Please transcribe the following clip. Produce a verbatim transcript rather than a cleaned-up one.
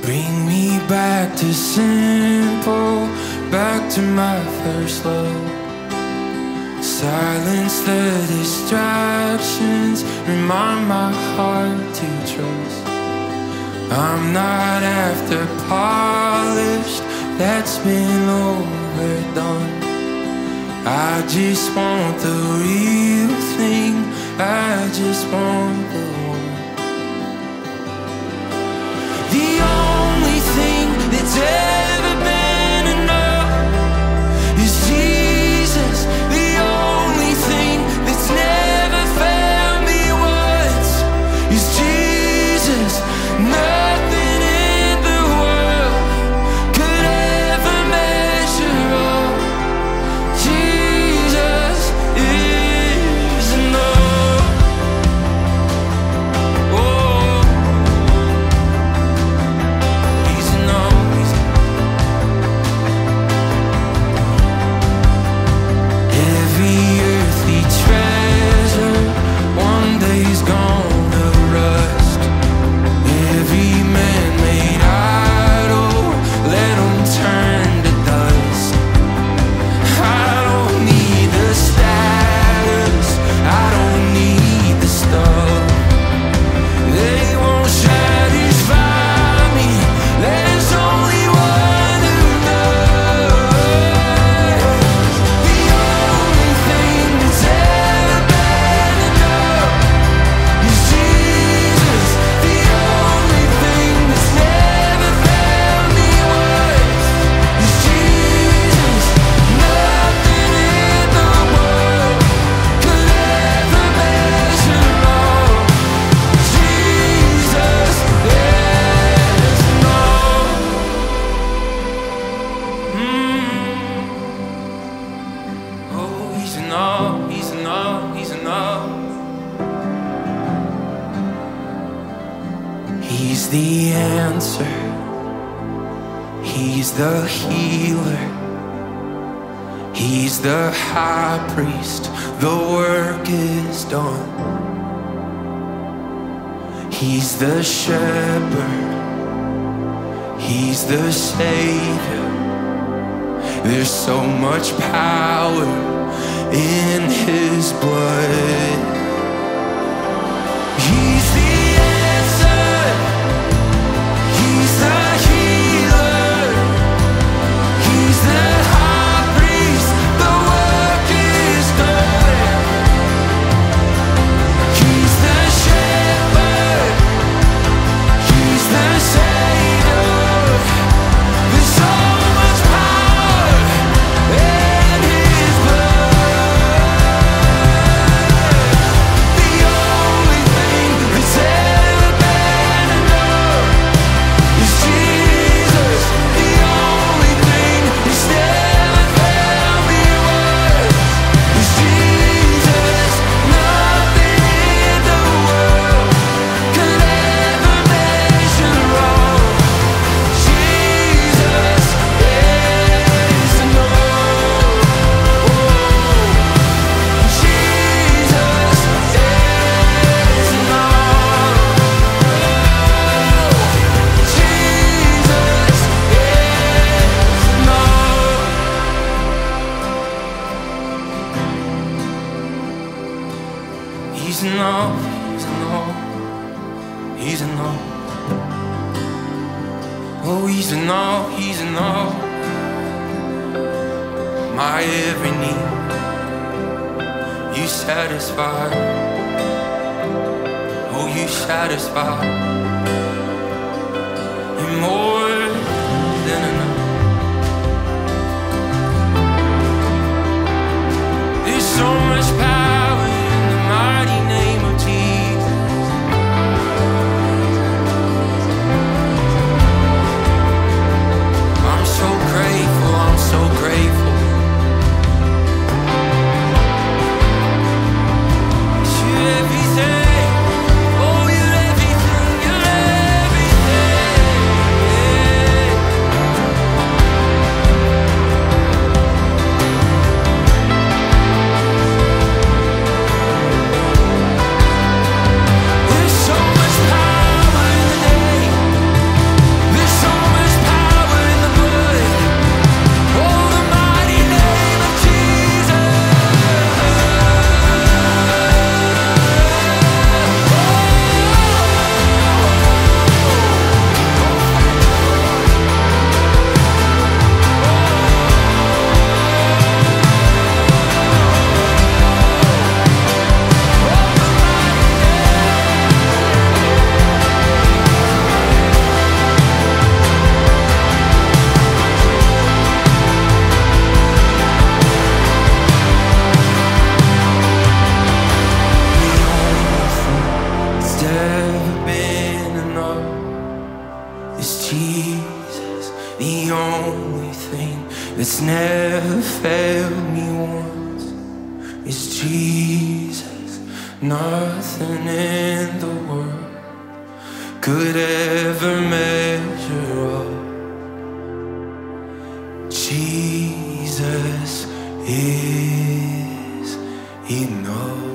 Bring me back to simple, back to my first love. Silence the distractions, remind my heart to trust. I'm not after polished, that's been overdone. I just want the real thing, I just want the one. The only thing that's ever been enough is Jesus. The only thing that's never failed me once is Jesus. Nothing in the world could ever measure up. Jesus is enough. Oh, He's enough. He's every earthly treasure one day's gonna rust. Every man-made idol, let 'em turn to dust. I don't need the status, I don't need the stuff. They won't satisfy me, there's only one who does. The only thing that's ever been enough is Jesus. The only thing that's never failed me once is Jesus. Nothing in the world could ever measure up. Jesus is enough. Mm. Oh, He's enough, He's enough, He's enough. He's the answer, He's the healer, He's the high priest, the work is done. He's the shepherd, He's the savior. There's so much power in His blood. He's the answer, He's the healer, He's the high priest, the work is done. He's the shepherd, He's the savior. There's so much power in His blood. The only thing that's ever been enough is Jesus. The only thing that's never failed me once is Jesus. Nothing in the world could ever measure up. Jesus is enough. Oh, Jesus is enough. Jesus is enough. He's enough, He's enough, He's enough. Oh, He's enough, He's enough. My every need, You satisfy. Oh, You satisfy. You're more than enough. There's so much power in the mighty name of Jesus. I'm so grateful, I'm so grateful. You're everything, oh, you're everything, you're everything. is Jesus. Nothing in the world could ever measure up. Jesus is enough.